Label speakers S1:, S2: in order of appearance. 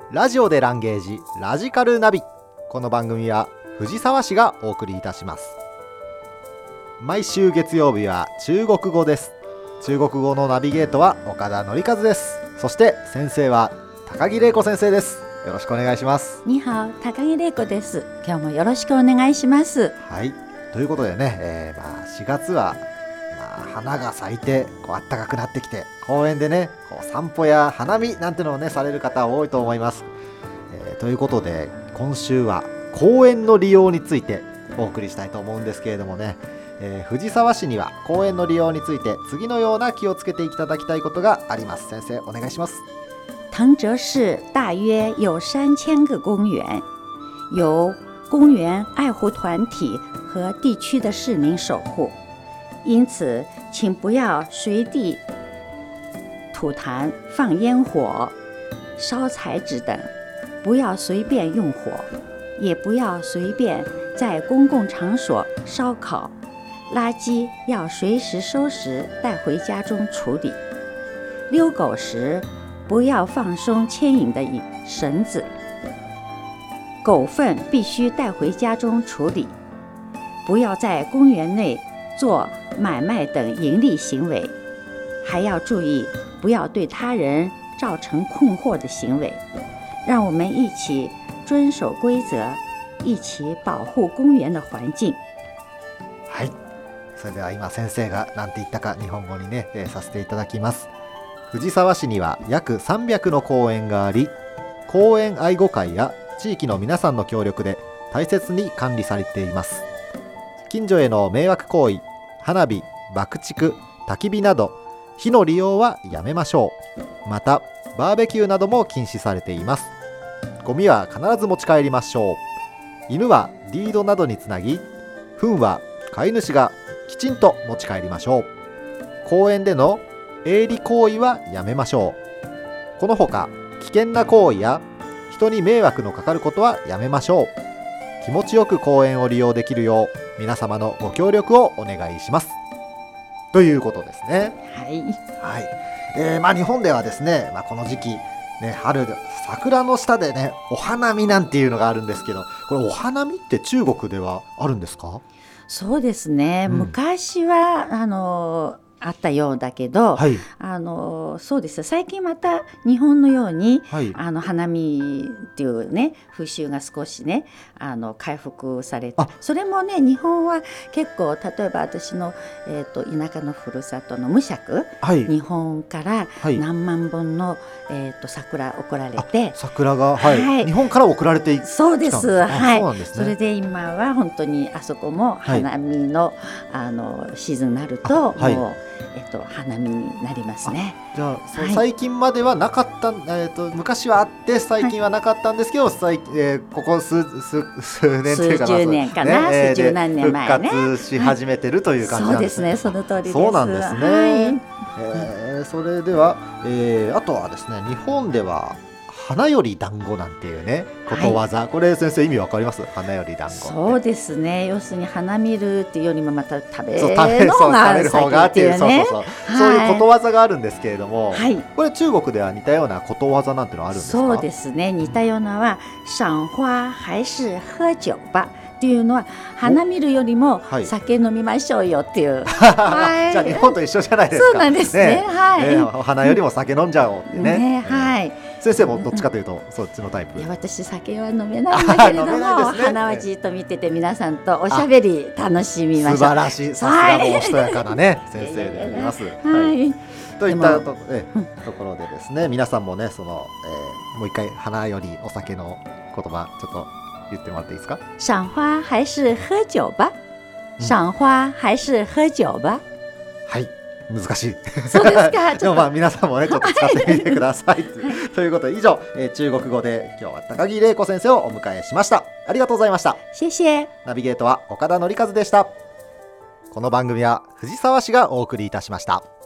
S1: ラジオでランゲージラジカルナビ。この番組は藤沢市がお送りいたします。毎週月曜日は中国語です。中国語のナビゲートは岡田典和です。そして先生は高木玲子先生です。よろしくお願いします。
S2: にはお、高木玲子です。今日もよろしくお願いします。
S1: はい、ということでね、4月は、花が咲いて暖かくなってきて、公園でね散歩や花見なんてのをねされる方多いと思います。ということで今週は公園の利用についてお送りしたいと思うんですけれどもね、藤沢市には公園の利用について次のような気をつけていただきたいことがあります。先生お願いします。
S2: 藤泽市大约有3000个公园，由公园爱护团体和地区的市民守护，因此请不要随地吐痰、放烟火、烧彩纸等，不要随便用火，也不要随便在公共场所烧烤，垃圾要随时收拾带回家中处理。遛狗时不要放松牵引的绳子，狗粪必须带回家中处理。不要在公园内做买卖等盈利行为，还要注意不要对他人造成困惑的行为。让我们一起遵守规则，一起保護公園の環境。
S1: はい、それでは今先生が何て言ったか日本語にね、させていただきます。藤沢市には約300の公園があり、公園愛護会や地域の皆さんの協力で大切に管理されています。近所への迷惑行為、花火、爆竹、焚き火など火の利用はやめましょう。またバーベキューなども禁止されています。ゴミは必ず持ち帰りましょう。犬はリードなどにつなぎ、糞は飼い主がきちんと持ち帰りましょう。公園での営利行為はやめましょう。このほか危険な行為や人に迷惑のかかることはやめましょう。気持ちよく公園を利用できるよう皆様のご協力をお願いします、ということですね。はい、日本ではですね、この時期ね、春桜の下でねお花見なんていうのがあるんですけど、これお花見って中国ではあるんですか？
S2: そうですね、昔はあったようだけど、
S1: はい、
S2: そうですよ、最近また日本のように、
S1: はい、
S2: 花見っていうね風習が少しね回復されて、それもね日本は結構、例えば私の、田舎のふるさとの無釈、はい、日本から何万本の、桜送られて、
S1: 桜が、日本から送られてきたんですか？
S2: そうです、はい、
S1: そうなんですね。
S2: それで今は本当にあそこも花見の、シーズンになるともう花見になりますね。
S1: じゃあ、最近まではなかった、昔はあって最近はなかったんですけど、ここ数年というか、
S2: 数十年かな、数十何年前ね
S1: 復活し始めてるという感じなんですね。
S2: そうですね、その通りです。
S1: そうなんですね。それでは、あとはですね、日本では花より団子なんていうねことわざ、これ先生意味わかります？花より団子。
S2: そうですね、要するに花見るっていうよりもまた食べる方がっていうね、
S1: そういうことわざがあるんですけれども、これ中国では似たようなことわざなんてのあるんですか？
S2: そうですね、似たようなは賞花还是喝酒吧っていうのは、花見るよりも酒飲みましょうよっていう、じ
S1: ゃあ日本と一緒じゃないですか。
S2: そうなんですね。
S1: お花よりも酒飲んじゃおうってね。先生もどっちかというとそっちのタイプ？
S2: いや、私酒は飲めないんだけれども、花はじっと見てて皆さんとおしゃべり楽しみましょう。
S1: 素晴らしい、さすがのおしとやかなね先生であります。といったところでですね、皆さんもねもう一回花よりお酒の言葉ちょっと言ってもらっていいですか？
S2: 賞花还是喝酒吧、賞花还是喝酒吧。
S1: はい、難しい。
S2: そうですか。
S1: でも皆さんもねちょっと使ってみてください。ということで以上、中国語で今日は高木玲子先生をお迎えしました。ありがとうございました。
S2: 謝謝。
S1: ナビゲートは岡田典和でした。この番組は藤沢市がお送りいたしました。